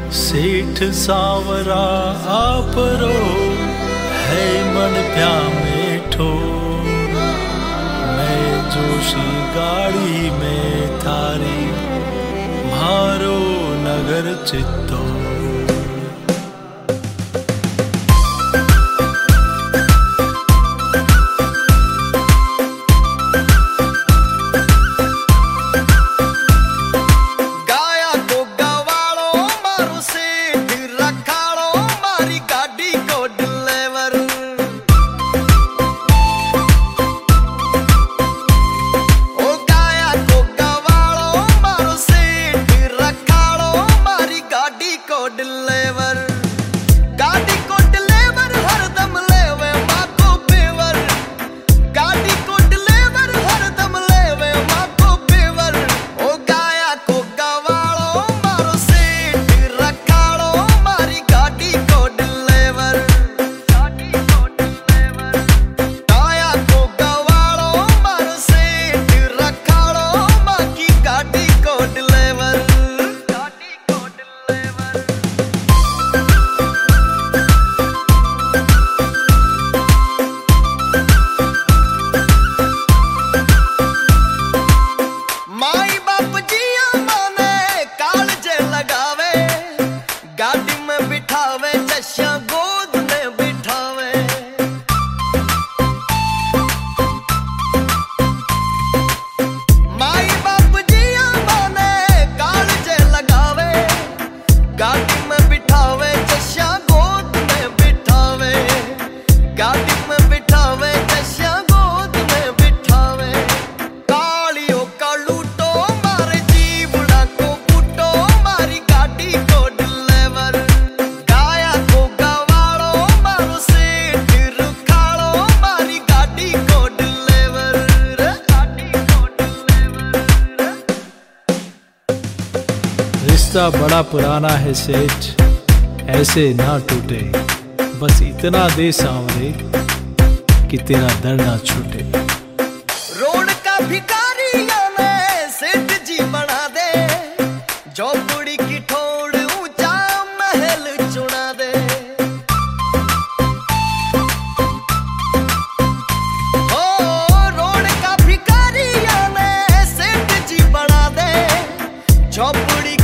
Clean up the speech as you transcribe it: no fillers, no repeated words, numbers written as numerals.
सेठ सावरा आपरो है मन प्या मेठो। मैं जोशी गाड़ी में थारी मारो नगर चित्तो। रिश्ता बड़ा पुराना है सेठ, ऐसे ना टूटे। बस इतना दे सांवरे कि तेरा दर्द ना छूटे। रोड का भिखारी ने सेठ जी बना दे, झोपड़ी की ठोड़ ऊंचा महल चुना दे। ओ रोड का भिखारी ने सेठ जी बना दे, झोपड़ी